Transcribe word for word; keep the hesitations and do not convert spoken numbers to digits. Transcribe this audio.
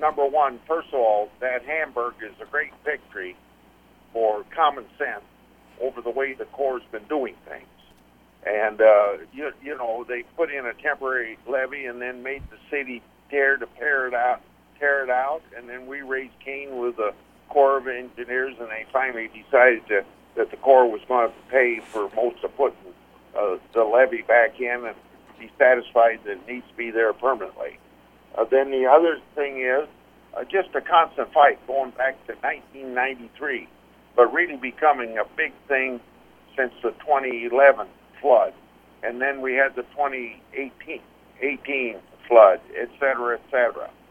number one, first of all, that Hamburg is a great victory for common sense over the way the Corps has been doing things. And, uh, you, you know, they put in a temporary levee and then made the city dare to tear it out, tear it out. And then we raised Cain with the Corps of Engineers, and they finally decided to, that the Corps was going to pay for most of putting uh, the levee back in and be satisfied that it needs to be there permanently. Uh, then the other thing is uh, just a constant fight going back to nineteen ninety-three, but really becoming a big thing since the twenty eleven flood. And then we had the twenty eighteen flood, et cetera, et cetera.